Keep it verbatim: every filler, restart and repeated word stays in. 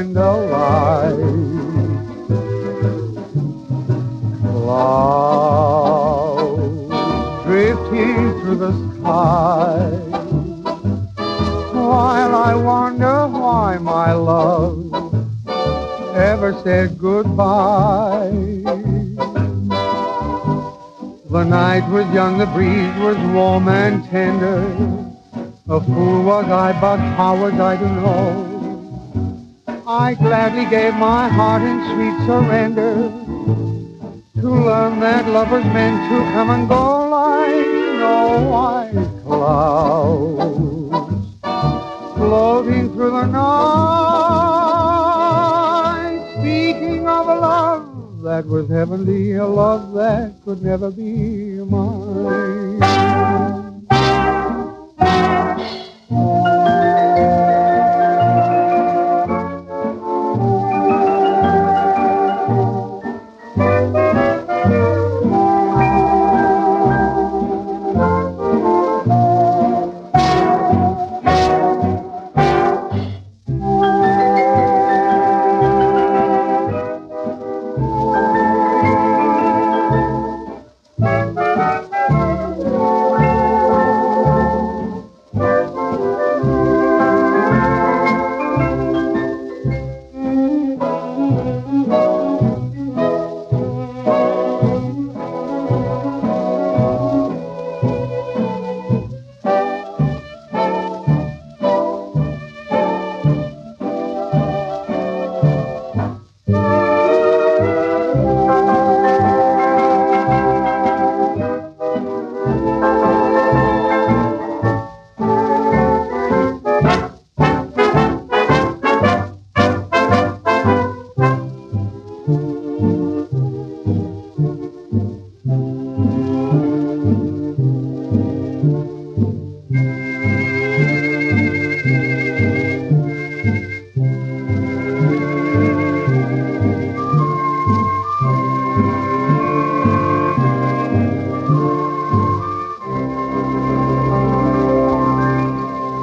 candlelight. Clouds drifting through the sky, while I wonder why my love ever said goodbye. The night was young, the breeze was warm and tender. A fool was I, but how was I to know? I gladly gave my heart in sweet surrender, to learn that lovers meant to come and go like snow white clouds floating through the night, speaking of a love that was heavenly, a love that could never be mine.